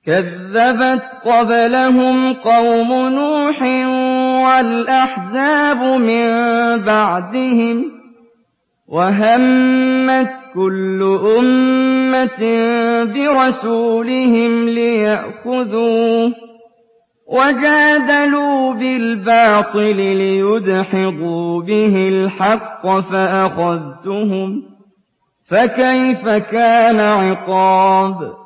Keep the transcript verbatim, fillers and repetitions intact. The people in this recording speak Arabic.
كَذَّبَتْ قَبْلَهُمْ قَوْمُ نُوحٍ وَالْأَحْزَابُ مِن بَعْدِهِمْ ۖ وَهَمَّتْ كُلُّ أُمَّةٍ بِرَسُولِهِمْ لِيَأْخُذُوهُ ۖ وَجَادَلُوا بِالْبَاطِلِ لِيُدْحِضُوا بِهِ الْحَقَّ فَأَخَذْتُهُمْ ۖ فَكَيْفَ كَانَ عِقَابِ